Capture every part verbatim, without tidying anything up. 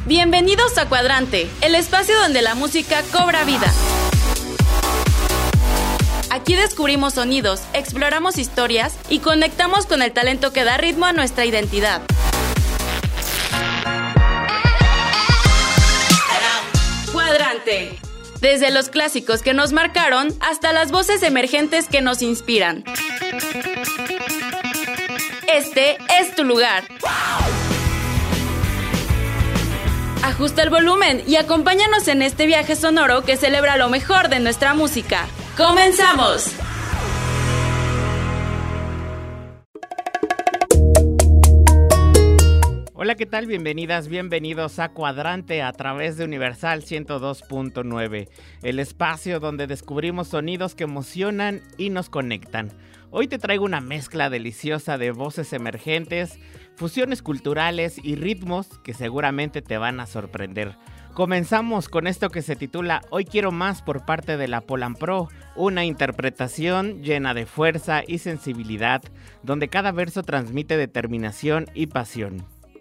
Bienvenidos a Cuadrante, el espacio donde la música cobra vida. Aquí descubrimos sonidos, exploramos historias y conectamos con el talento que da ritmo a nuestra identidad. Cuadrante. Desde los clásicos que nos marcaron hasta las voces emergentes que nos inspiran. Este es tu lugar. Ajusta el volumen y acompáñanos en este viaje sonoro que celebra lo mejor de nuestra música. ¡Comenzamos! Hola, ¿qué tal? Bienvenidas, bienvenidos a Cuadrante a través de Universal ciento dos punto nueve, el espacio donde descubrimos sonidos que emocionan y nos conectan. Hoy te traigo una mezcla deliciosa de voces emergentes, fusiones culturales y ritmos que seguramente te van a sorprender. Comenzamos con esto que se titula Hoy Quiero Más por parte de la Polampro, una interpretación llena de fuerza y sensibilidad, donde cada verso transmite determinación y pasión.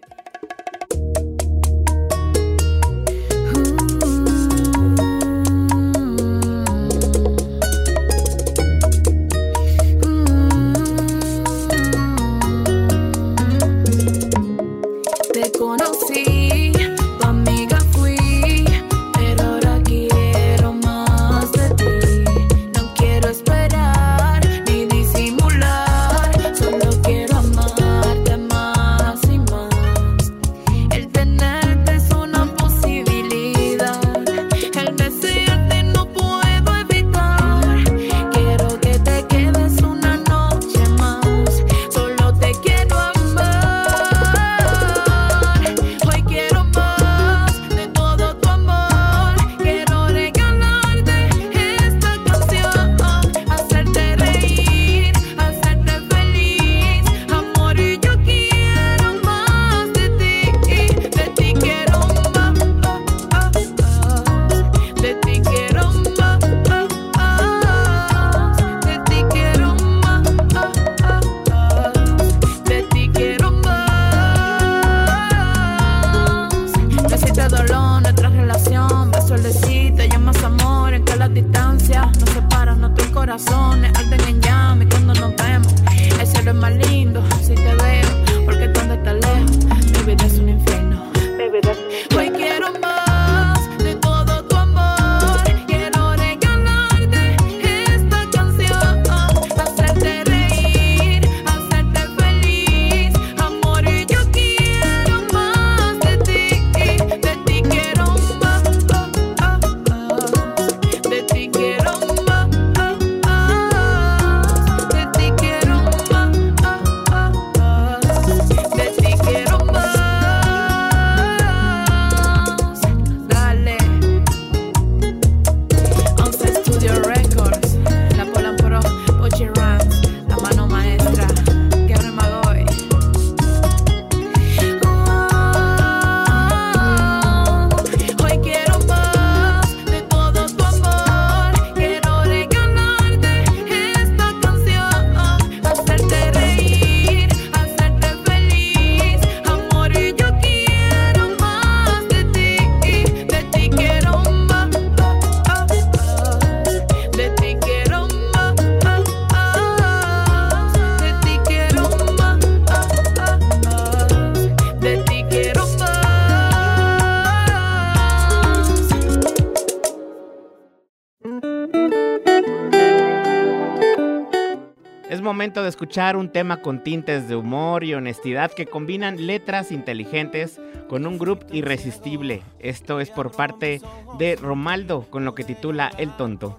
Momento de escuchar un tema con tintes de humor y honestidad que combinan letras inteligentes con un groove irresistible. Esto es por parte de Romaldo con lo que titula El Tonto.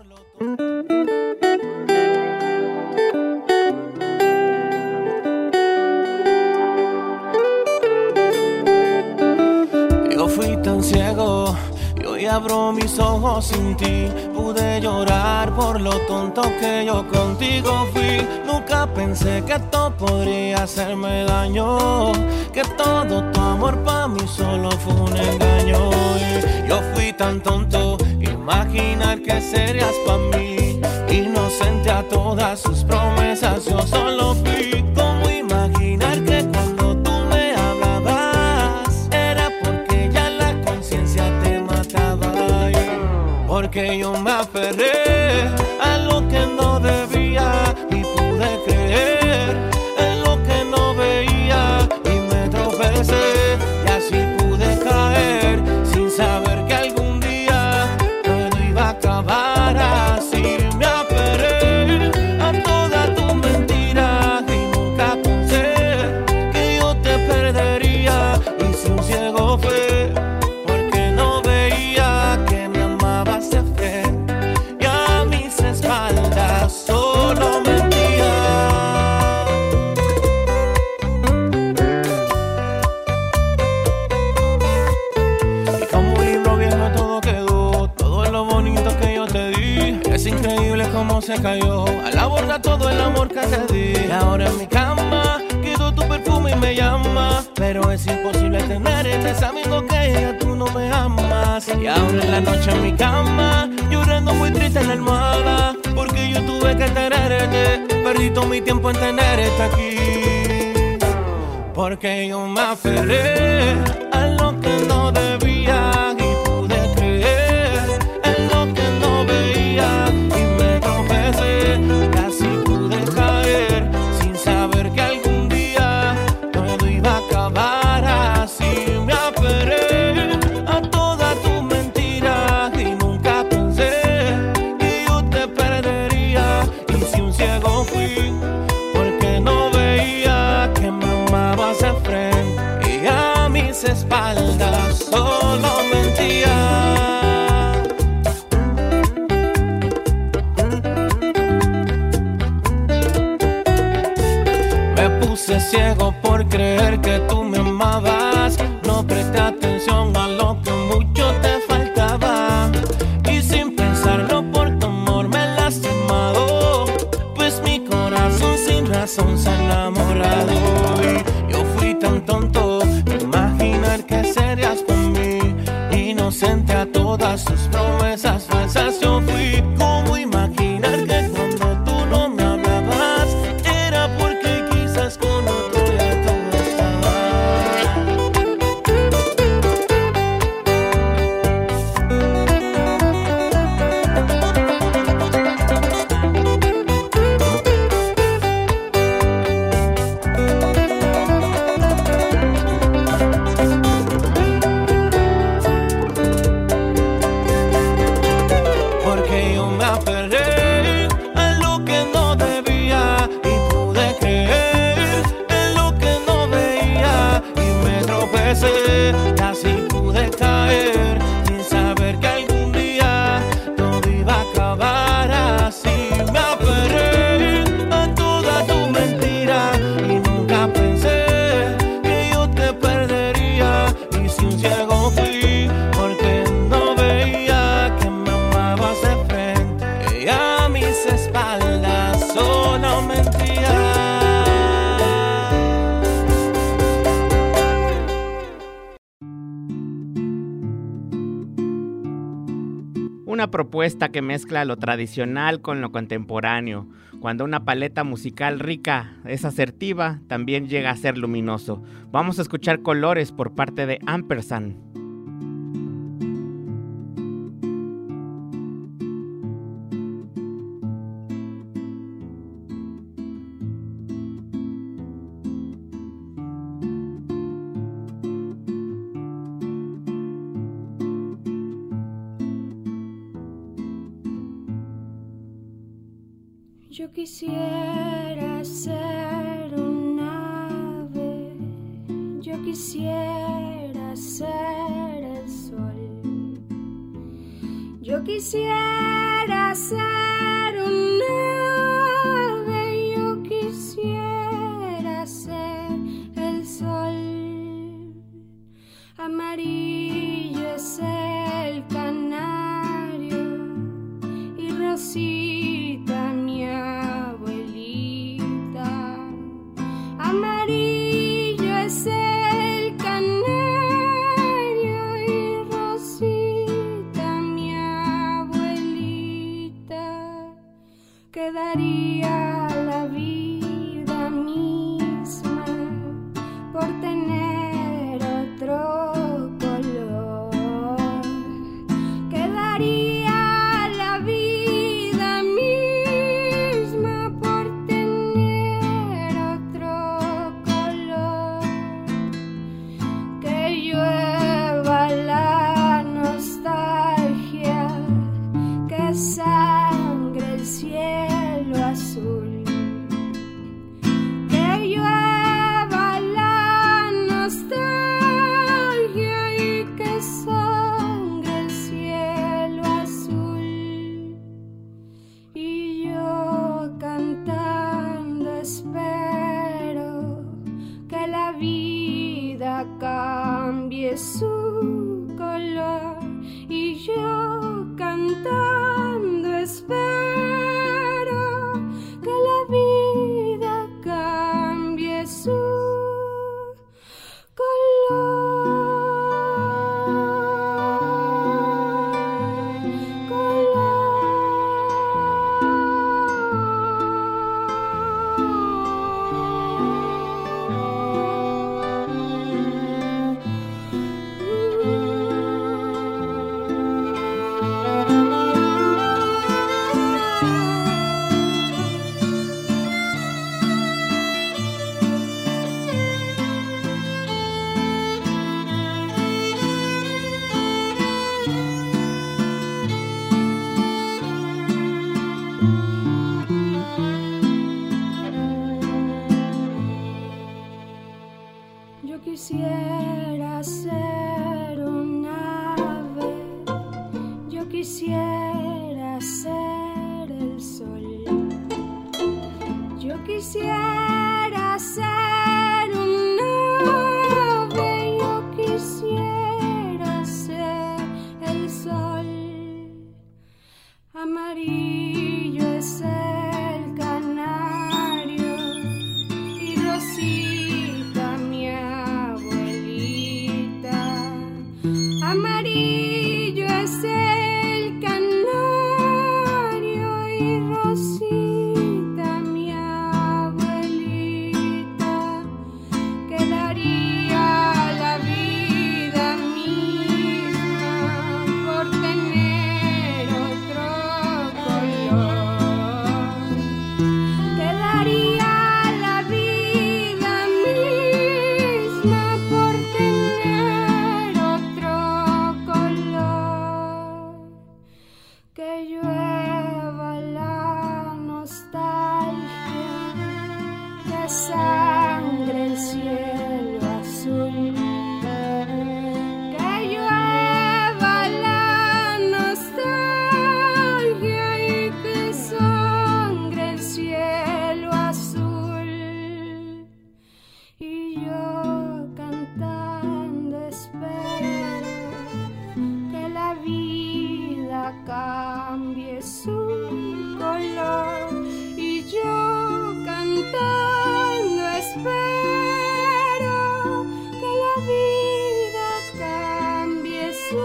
Yo fui tan ciego y hoy abro mis ojos sin ti. Pude llorar por lo tonto que yo contigo fui. Nunca pensé que esto podría hacerme daño, que todo tu amor pa' mí solo fue un engaño. Y yo fui tan tonto, imaginar que serías pa' mí. Inocente a todas sus promesas, yo solo fui. Como imaginar que cuando tú me hablabas era porque ya en la porque yo me aferré a lo que no debía y pude creer en lo que no veía y me tropecé y así pude caer sin saber que algún día todo iba a acabar así. Me aferré a toda tu mentira y nunca pensé que yo te perdería y si un ciego fue porque no veía que me amabas de frente y a mis espaldas solo mentía. Y como un libro viejo todo quedó, todo es lo bonito que yo te di. Es increíble cómo se cayó a la borda todo el amor que te di. Y ahora en mi cama quedó tu perfume y me llama, pero es imposible tenerte sabiendo que ya tú no me amas. Y ahora en la noche en mi cama llorando muy triste en la almohada, porque yo tuve que tenerte, perdí todo mi tiempo en tenerte aquí. Porque yo me aferré a lo que no debía y pude creer en lo que no veía y me tropecé, casi pude caer sin saber que algún día todo iba a acabar así. Me aferré a toda tu mentira y nunca pensé que yo te perdería y si un ciego fui porque no veía que me amabas de frente y a mis espaldas solo mentía. Me puse ciego por creer que tú me amabas, no presté atención a lo que mucho te faltaba y sin pensarlo por tu amor me he lastimado, pues mi corazón sin razón se ha enamorado y yo fui tan tonto de imaginar que serías por mí, inocente a todas tus promesas falsas. Yo fui como imaginar que cuando tú no me hablabas era porque quizás con otro ya todo estaba. Porque yo me aferré a lo que no debía y pude creer en lo que no veía y me tropecé, casi pude caer sin saber que algún día todo iba a acabar así. Me aferré a toda tu mentira y nunca pensé que yo te perdería y si un ciego fui porque no veía que me amabas de frente y a mis espaldas solo mentía. Una propuesta que mezcla lo tradicional con lo contemporáneo. Cuando una paleta musical rica es asertiva, también llega a ser luminoso. Vamos a escuchar Colores por parte de Ampersand. Yo quisiera ser un ave, yo quisiera ser el sol, yo quisiera ser un ave, yo quisiera ser el sol, amarillo es el canario y Rosita mi abuelita, amarillo es el canario y Rosita mi abuelita, quedaría la vida misma por tener otro color, quedaría amarillo es el canario y Rosita, mi abuelita, que daría la vida misma por tener otro color, que daría la vida misma por tener otro color, que llueva la nostalgia, que sangre el cielo azul, que llueva la nostalgia y que sangre el cielo azul, y yo cantando espero que la vida cambie su color, y yo cantando espero que la vida cambie su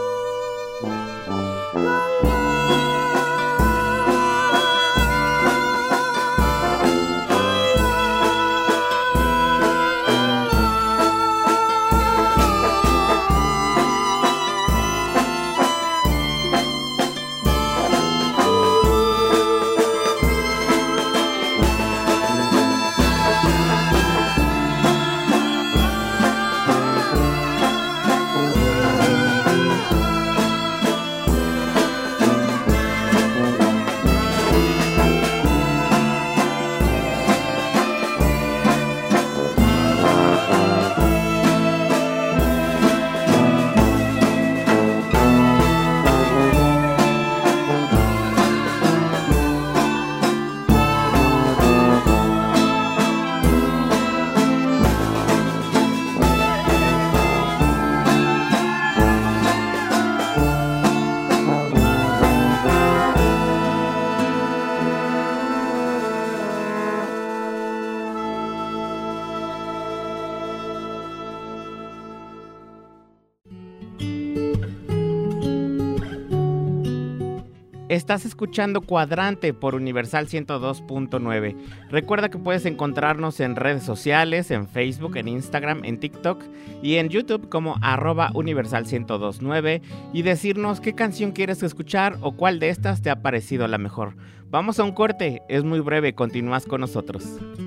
Estás escuchando Cuadrante por Universal ciento dos punto nueve. Recuerda que puedes encontrarnos en redes sociales, en Facebook, en Instagram, en TikTok y en YouTube como arroba Universal ciento dos punto nueve y decirnos qué canción quieres escuchar o cuál de estas te ha parecido la mejor. Vamos a un corte, es muy breve, continúas con nosotros.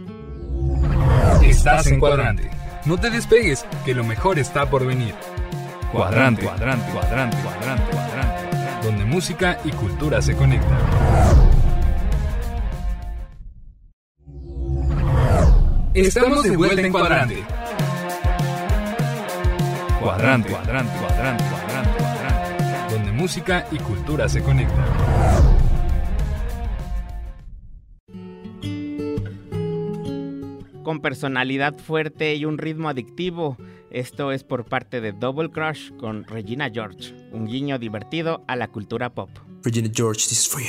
Estás en Cuadrante. No te despegues, que lo mejor está por venir. Cuadrante, cuadrante, cuadrante, cuadrante, cuadrante. Donde música y cultura se conectan. Estamos de vuelta en Cuadrante. Cuadrante, cuadrante, cuadrante, cuadrante, cuadrante. Donde música y cultura se conectan. Con personalidad fuerte y un ritmo adictivo. Esto es por parte de Double Crush con Regina George, un guiño divertido a la cultura pop. Regina George, this is for you.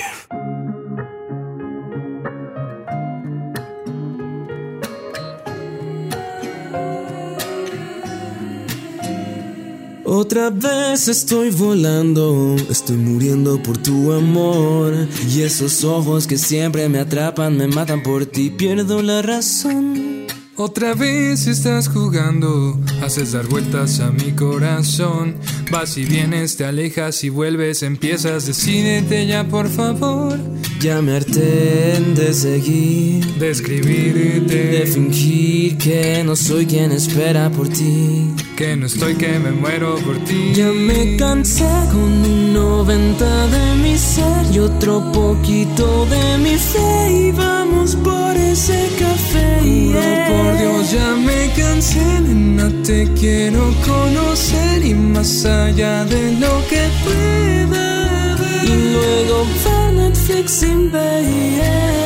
Otra vez estoy volando, estoy muriendo por tu amor. Y esos ojos que siempre me atrapan, me matan por ti, pierdo la razón. Otra vez estás jugando, haces dar vueltas a mi corazón. Vas y vienes, te alejas y vuelves, empiezas, decídete ya por favor. Ya me harté de seguir, de escribirte, de fingir que no soy quien espera por ti, que no estoy, que me muero por ti. Ya me cansé con un noventa de mi ser y otro poquito de mi fe, y vamos por ese café. Juro por Dios, ya me cansé, nena, te quiero conocer y más allá de lo que pueda ver. Y luego va Netflix and baby.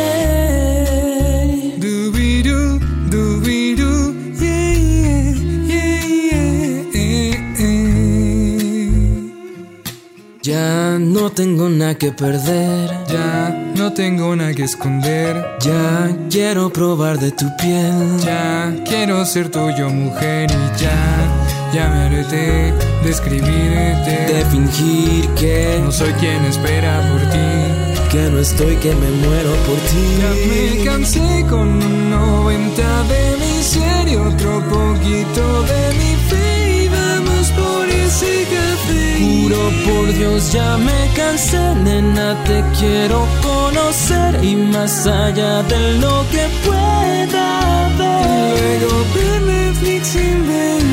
Dooby-doo, dooby-doo, yeah, yeah, yeah, yeah. Ya no tengo nada que perder, ya no tengo nada que esconder, ya quiero probar de tu piel, ya quiero ser tuyo mujer y ya, Ya me harté de escribirte, de fingir que no soy quien espera por ti, que no estoy, que me muero por ti. Ya me cansé con un noventa de mi serie, otro poquito de mi fe y vamos por ese café. Juro por Dios ya me cansé, nena, te quiero conocer y más allá de lo que pueda ver. Luego ver Netflix y ver.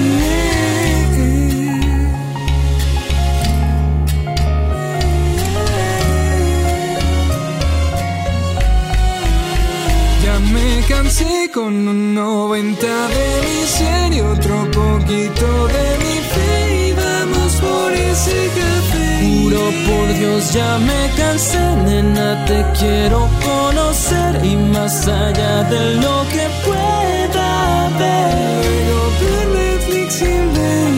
Ya me cansé con un noventa de mi serie, otro poquito de mi fe y vamos por ese café. Juro por Dios ya me cansé, nena, te quiero conocer y más allá de lo que pueda ver. Luego ver Netflix y ver.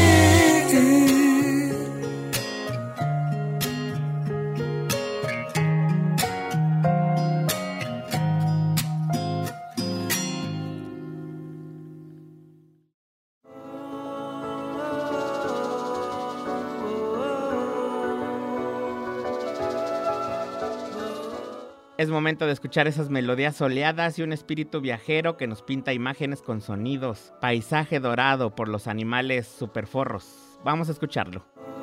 Es momento de escuchar esas melodías soleadas y un espíritu viajero que nos pinta imágenes con sonidos. Paisaje dorado por los animales superforros. Vamos a escucharlo.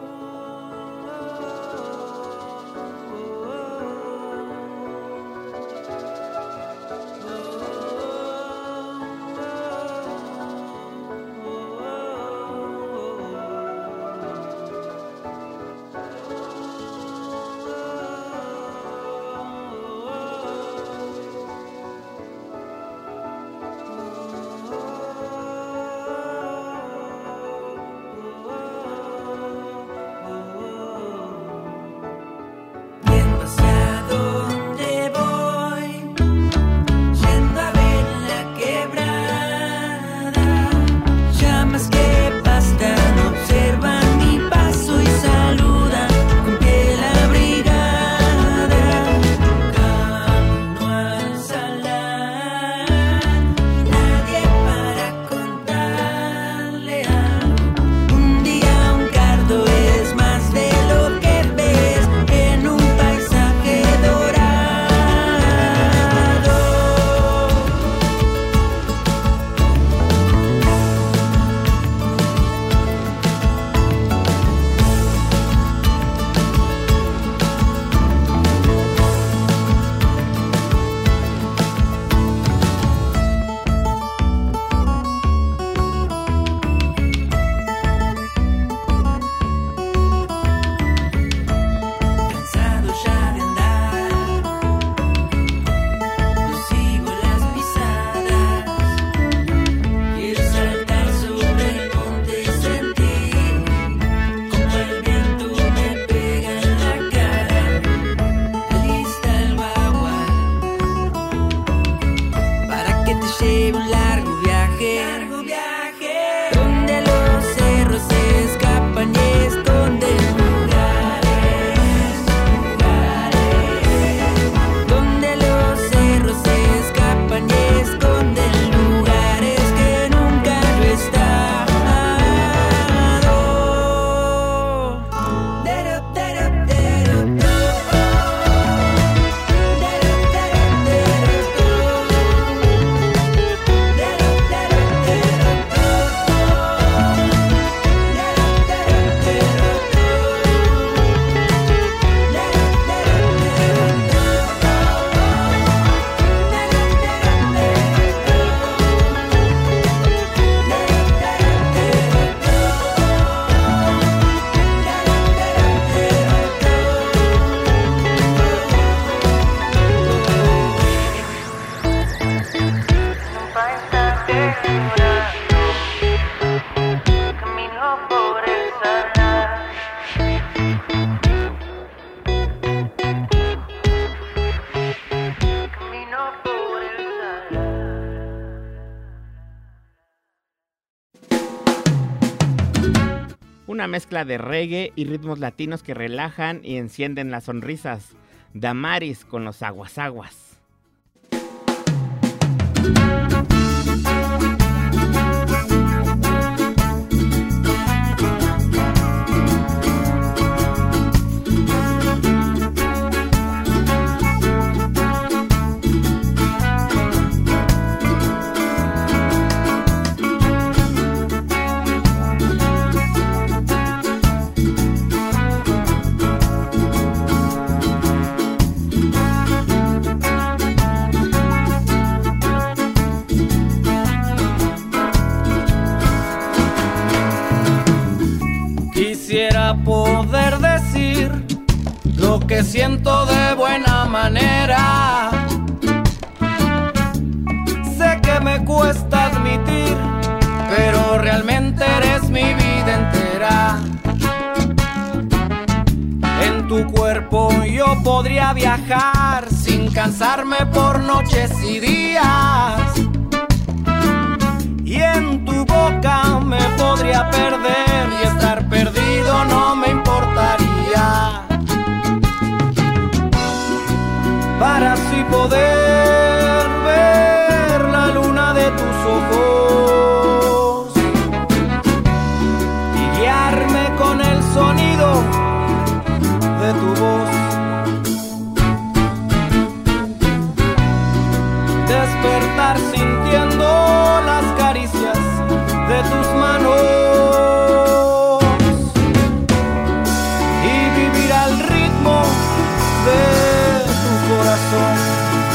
Una mezcla de reggae y ritmos latinos que relajan y encienden las sonrisas. Damaris con los Aguas Aguas. quisiera poder decir lo que siento de buena manera. Sé que me cuesta admitir, pero realmente eres mi vida entera. En tu cuerpo yo podría viajar sin cansarme por noches y días. Y en tu boca me podría perder y estar perdido no me importaría. Para así poder ver la luna de tus ojos y guiarme con el sonido de tu voz. Despertar sintiendo las caricias de tus manos y vivir al ritmo de tu corazón.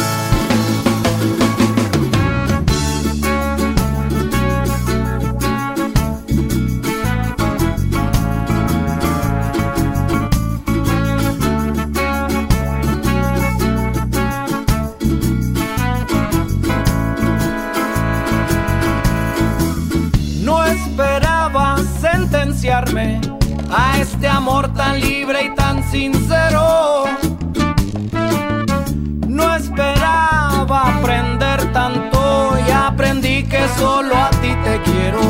A este amor tan libre y tan sincero. No esperaba aprender tanto y aprendí que solo a ti te quiero.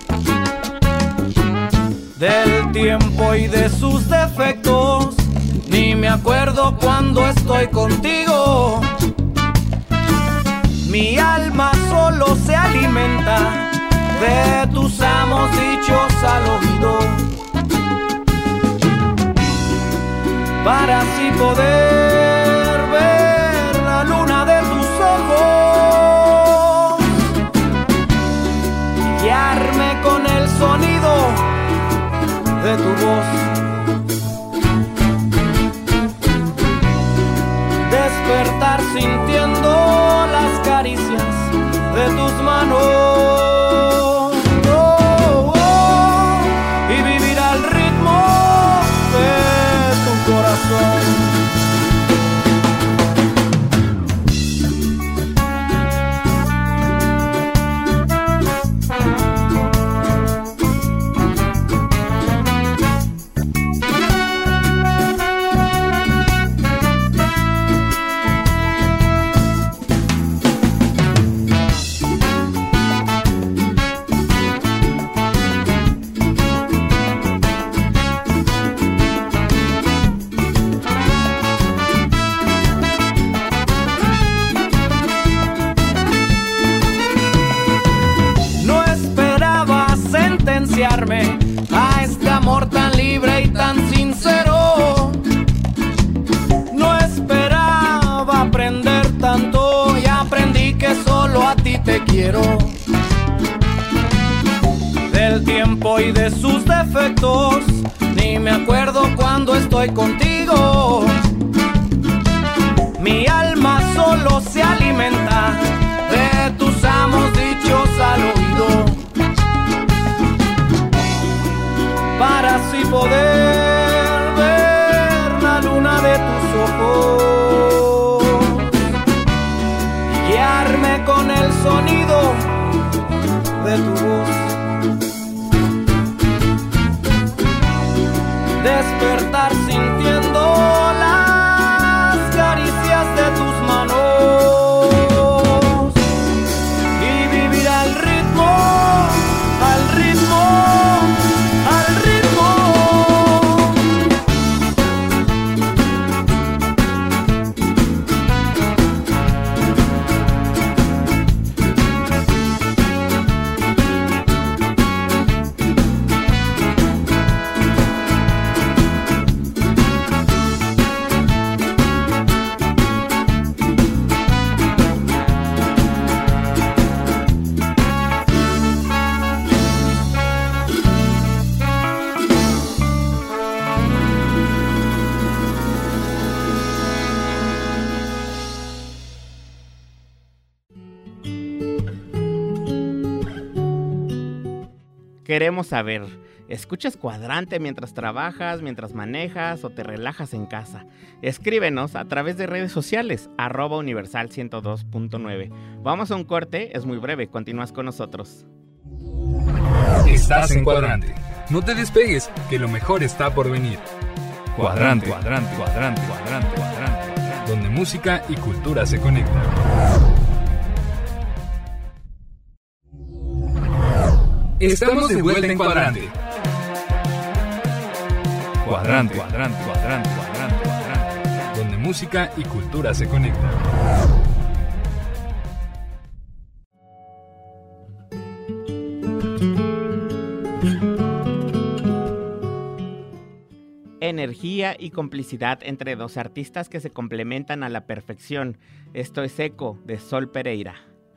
Del tiempo y de sus defectos ni me acuerdo cuando estoy contigo. Mi alma solo se alimenta de tus amos dichos al oído, para así poder ver la luna de tus ojos y guiarme con el sonido de tu voz. Despertar sintiendo las caricias de tus manos. A este amor tan libre y tan sincero. No esperaba aprender tanto y aprendí que solo a ti te quiero. Del tiempo y de sus defectos ni me acuerdo cuando estoy contigo. Mi alma solo se alimenta de tus amos dichos al oído, para así poder ver la luna de tus ojos y guiarme con el sonido de tu voz. Despertar sintiendo las caricias de tus manos y vivir al ritmo, al ritmo. Queremos saber, Escuchas Cuadrante mientras trabajas, mientras manejas o te relajas en casa. Escríbenos a través de redes sociales, arroba universal ciento dos punto nueve. Vamos a un corte, es muy breve, continúas con nosotros. Estás en Cuadrante. No te despegues, que lo mejor está por venir. Cuadrante, cuadrante, cuadrante, cuadrante, cuadrante, donde música y cultura se conectan. Estamos de vuelta en Cuadrante. Cuadrante, cuadrante, cuadrante, cuadrante, cuadrante, donde música y cultura se conectan. Energía y complicidad entre dos artistas que se complementan a la perfección. Esto es Eco, de Sol Pereira.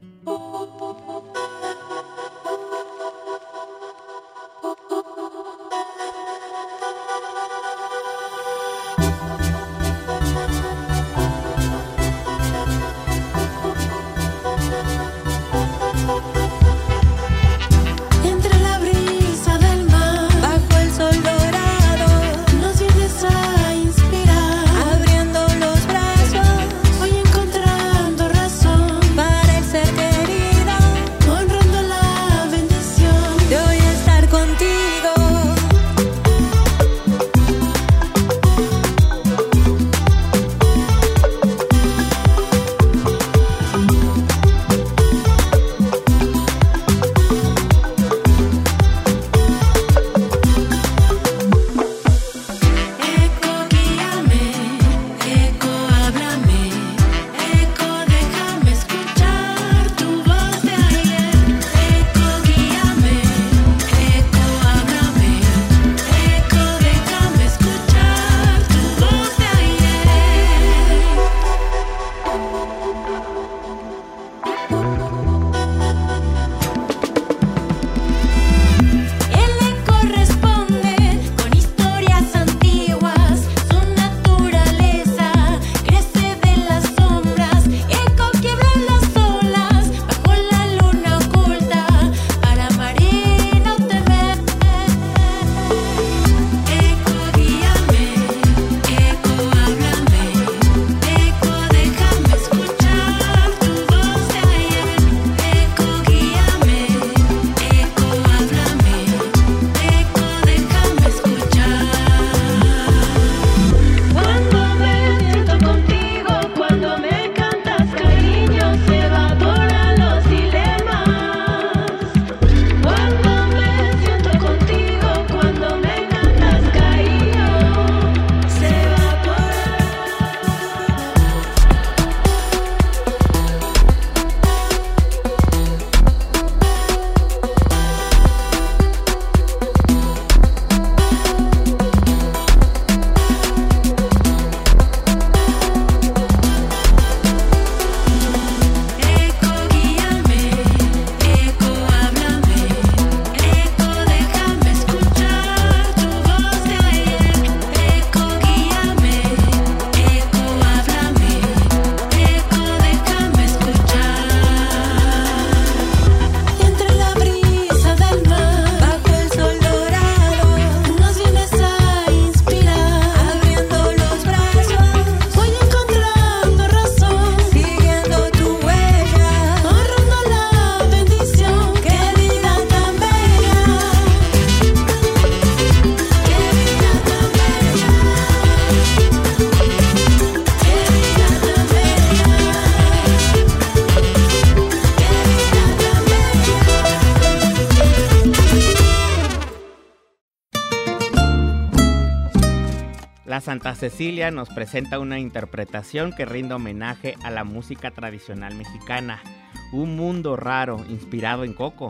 La Santa Cecilia nos presenta una interpretación que rinde homenaje a la música tradicional mexicana, Un Mundo Raro, inspirado en Coco.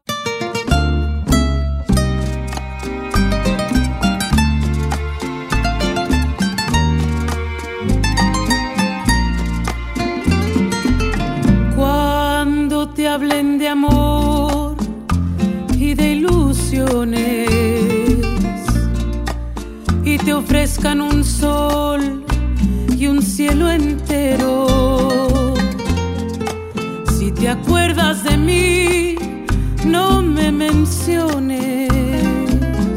Cuando te hablen de amor y de ilusiones y te ofrezcan un sol y un cielo entero, si te acuerdas de mí, no me menciones.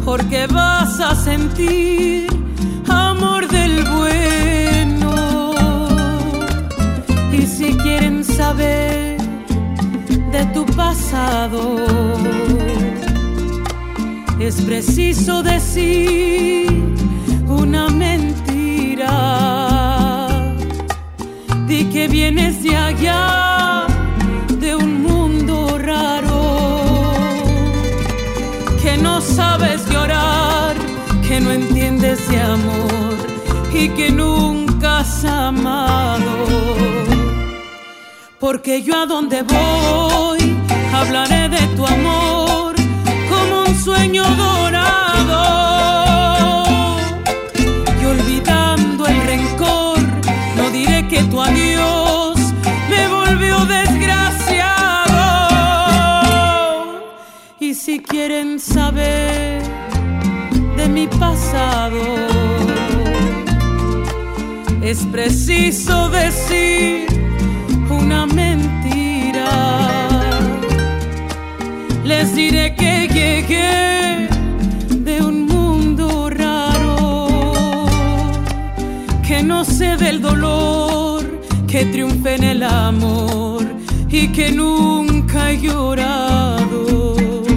porque vas a sentir amor del bueno. Y si quieren saber de tu pasado, es preciso decir una mentira. Di que vienes de allá, de un mundo raro, que no sabes llorar, que no entiendes de amor y que nunca has amado. Porque yo a donde voy hablaré de tu amor como un sueño dorado. Y olvidando el rencor, no diré que tu adiós me volvió desgraciado. Y si quieren saber de mi pasado, es preciso decir una mentira. Les diré que llegué de un mundo raro, que no sé del dolor, que triunfe en el amor y que nunca he llorado.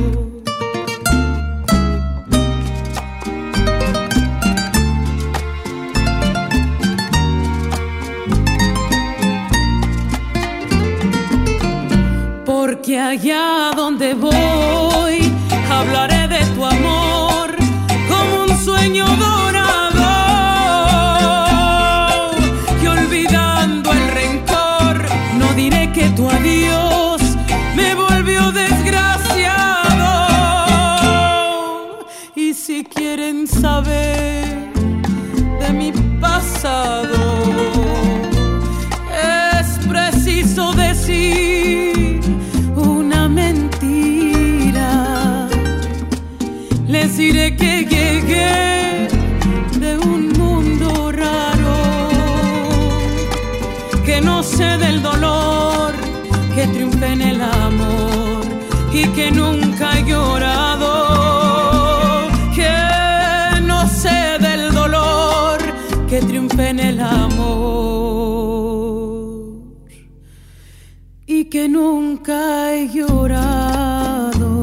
Porque allá donde voy hablaré de tu amor como un sueño dorado. Y olvidando el rencor, no diré que tu adiós me volvió desgraciado. Y si quieren saber de mi pasado, es preciso decir una mentira. Les diré que llegué de un mundo raro, que no sé del dolor, que triunfe en el amor y que nunca he llorado. Que no sé del dolor, que triunfe en el amor y que nunca he llorado.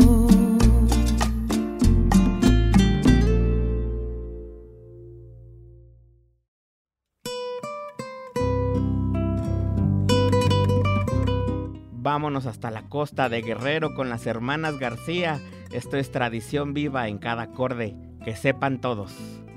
Vámonos hasta la costa de Guerrero con las hermanas García. Esto es tradición viva en cada acorde. Que sepan todos.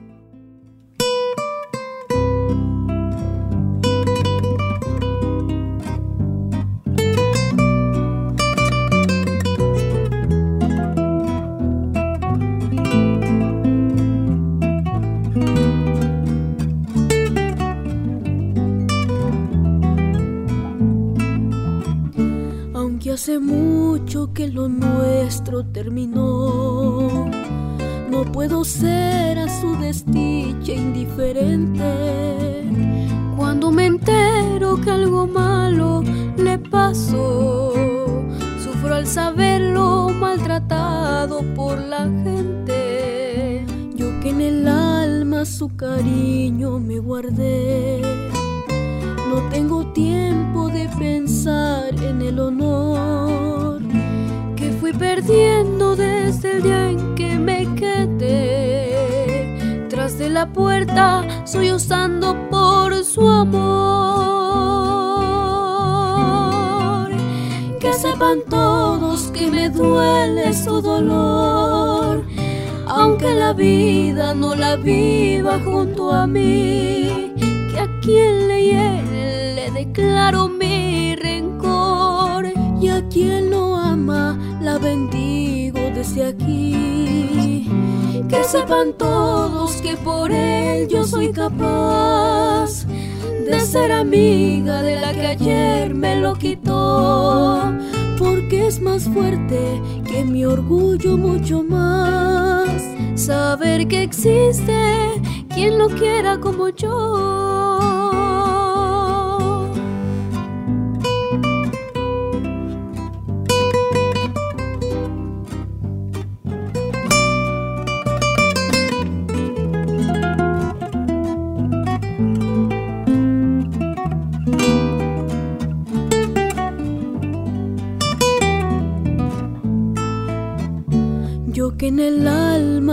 Hace mucho que lo nuestro terminó, no puedo ser a su desdicha indiferente. Cuando me entero que algo malo le pasó, sufro al saberlo maltratado por la gente. Yo que en el alma su cariño me guardé, no tengo tiempo de pensar en el honor que fui perdiendo desde el día en que me quedé tras de la puerta, sollozando por su amor. Que sepan todos que me duele su dolor, aunque la vida no la viva junto a mí. Que a quien le hiere le declaro mi rencor, y a quien no ama la bendigo desde aquí. Que sepan todos que por él yo soy capaz de ser amiga de la que ayer me lo quitó, porque es más fuerte que mi orgullo mucho más saber que existe quien lo quiera como yo.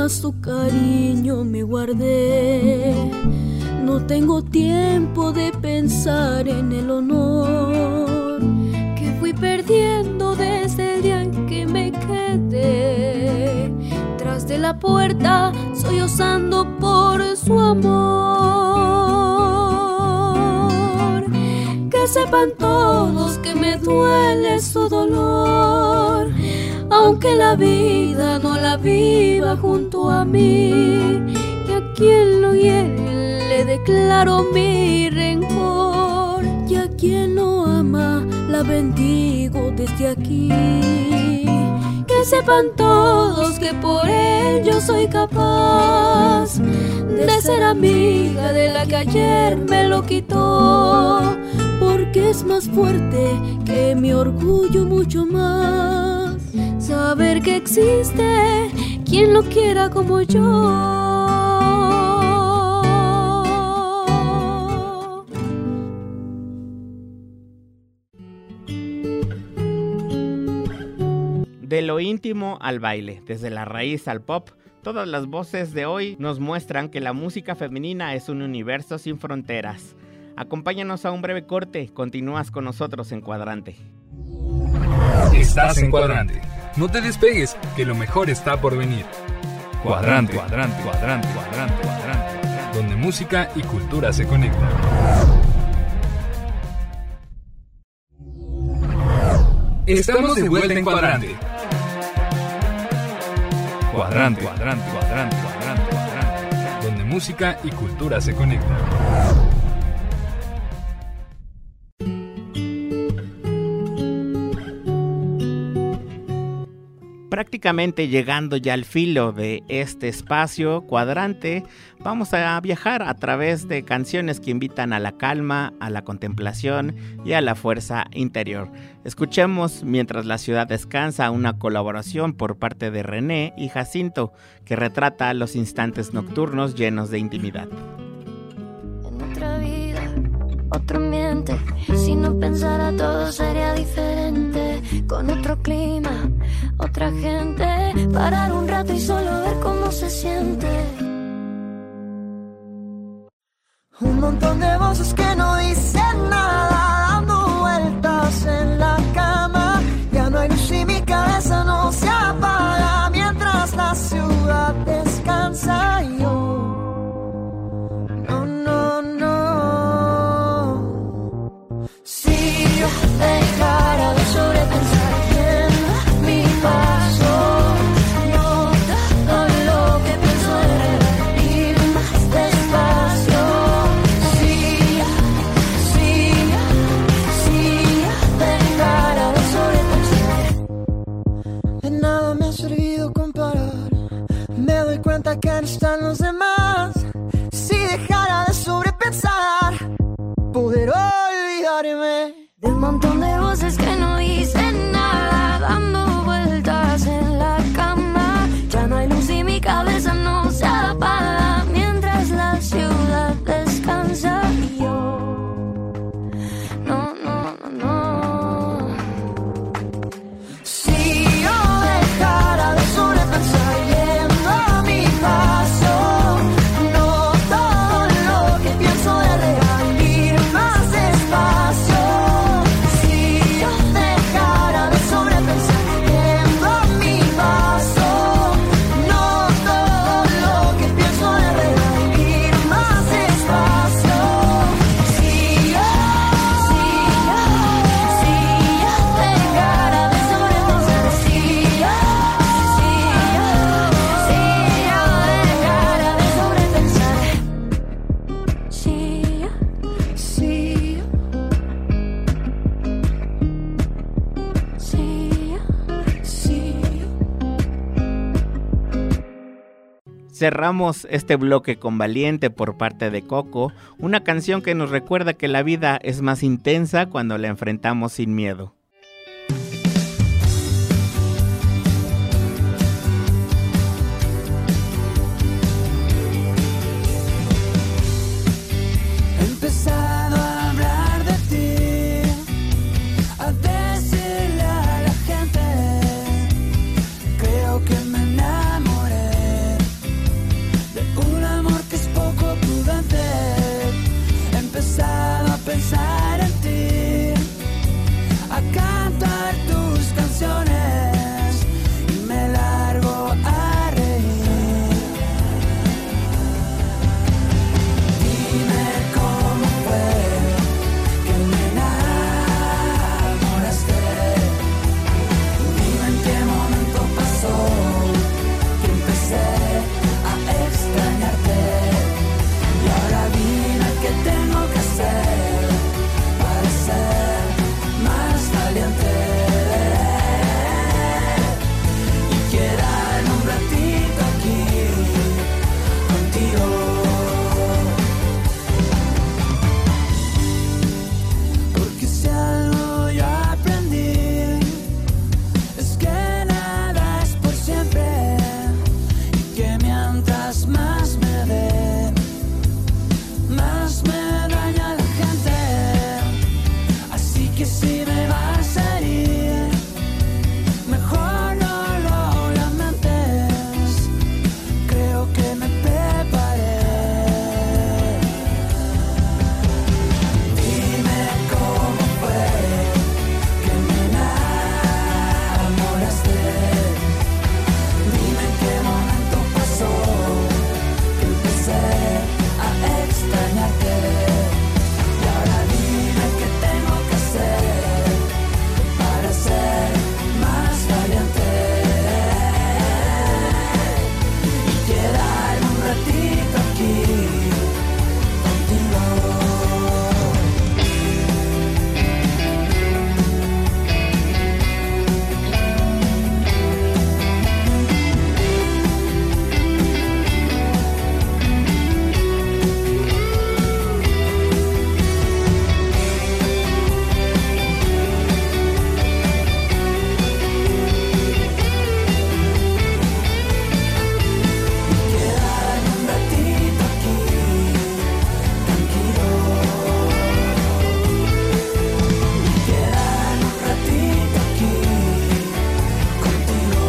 más su cariño me guardé. No tengo tiempo de pensar en el honor que fui perdiendo desde el día en que me quedé tras de la puerta, sollozando por su amor. Que sepan todos que me duele su dolor, aunque la vida no la viva junto a mí. Y a quien lo hiere le declaro mi rencor, y a quien lo ama la bendigo desde aquí. Que sepan todos que por él yo soy capaz de ser amiga de la que ayer me lo quitó, porque es más fuerte que mi orgullo mucho más saber que existe quien lo quiera como yo. De lo íntimo al baile, desde la raíz al pop, todas las voces de hoy nos muestran que la música femenina es un universo sin fronteras. Acompáñanos a un breve corte, continúas con nosotros en Cuadrante. Estás en Cuadrante. No te despegues, que lo mejor está por venir. Cuadrante, cuadrante, cuadrante, cuadrante, cuadrante, donde música y cultura se conectan. Estamos de vuelta en Cuadrante. Cuadrante, cuadrante, cuadrante, cuadrante, cuadrante, donde música y cultura se conectan. Prácticamente llegando ya al filo de este espacio Cuadrante, vamos a viajar a través de canciones que invitan a la calma, a la contemplación y a la fuerza interior. Escuchemos Mientras la ciudad descansa, una colaboración por parte de René y Jacinto que retrata los instantes nocturnos llenos de intimidad. En otra vida, otro ambiente, si no pensara todo sería diferente, con otro clima, otra gente, parar un rato y solo ver cómo se siente. Un montón de voces que no dicen nada, dando vueltas en la cama. Ya no hay luz y mi cabeza no se apaga, mientras la ciudad descansa. Y yo, no, no, no. Si yo dejara de sobrepensar en mi paso, no todo lo que pienso de ir más despacio. Si, si, si dejara de sobrepensar, de nada me ha servido comparar. Me doy cuenta que no están los demás. Si dejara de sobrepensar, poder olvidarme del montón de voces que no dicen nada, dando vueltas en la cama. Ya no hay luz y mi cabeza no se apaga, mientras la ciudad descansa. Y yo, no, no, no, no. Si yo dejara de sobrepensar yendo a mi paso, no todo lo que pienso de real, ir más despacio. Si yo dejara de sobrepensar yendo a mi paso, no todo lo que pienso de real, ir más despacio. Si yo, si yo, si yo dejara de sobrepensar, si yo, si yo, si yo dejara de sobrepensar, Sí, si yo, sí, si yo. Cerramos este bloque con Valiente por parte de Coco, una canción que nos recuerda que la vida es más intensa cuando la enfrentamos sin miedo. He empezado a hablar de ti, a decirle a la gente, creo que me enamoré contigo. Porque si algo yo aprendí es que nada es por siempre y que mientras más me dé, más me daña la gente. Así que si me vas a herir, mejor no lo lamentes. Creo que me preparé. Dime cómo fue que me enamoraste. Dime en qué momento pasó que empecé a extrañarte. Y ahora dime qué tengo que hacer para ser más valiente y quedarme un ratito aquí contigo. Quedarme un ratito aquí, tranquilo. Quedarme un ratito aquí, contigo.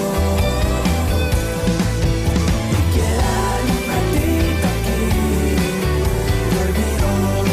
Quedarme un ratito aquí, te olvido.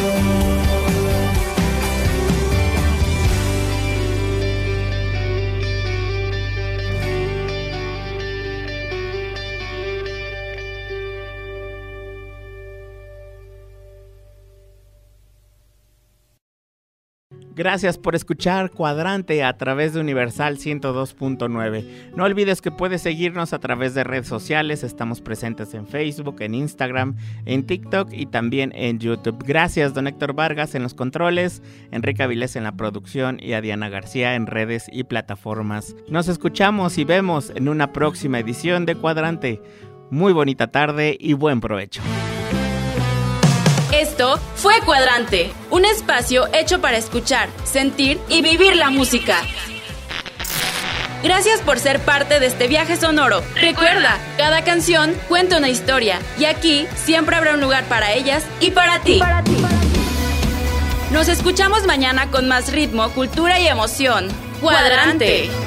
Gracias por escuchar Cuadrante a través de Universal ciento dos punto nueve. No olvides que puedes seguirnos a través de redes sociales. Estamos presentes en Facebook, en Instagram, en TikTok y también en YouTube. Gracias, don Héctor Vargas en los controles, Enrique Avilés en la producción y a Diana García en redes y plataformas. Nos escuchamos y vemos en una próxima edición de Cuadrante. Muy bonita tarde y buen provecho. Esto fue Cuadrante, un espacio hecho para escuchar, sentir y vivir la música. Gracias por ser parte de este viaje sonoro. Recuerda, cada canción cuenta una historia y aquí siempre habrá un lugar para ellas y para ti. Nos escuchamos mañana con más ritmo, cultura y emoción. Cuadrante.